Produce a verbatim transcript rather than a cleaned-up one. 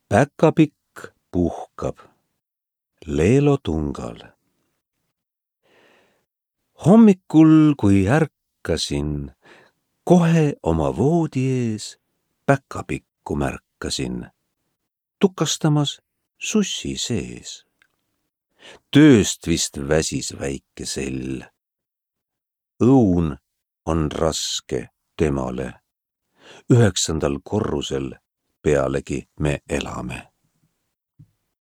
Päkapikk puhkab Leelo tungal. Hommikul, kui ärkasin, kohe oma voodi ees päkapikku märkasin, tukastamas sussi sees. Tööst vist väsis väike sell. Õun on raske temale. Üheksandal korrusel pealegi me elame.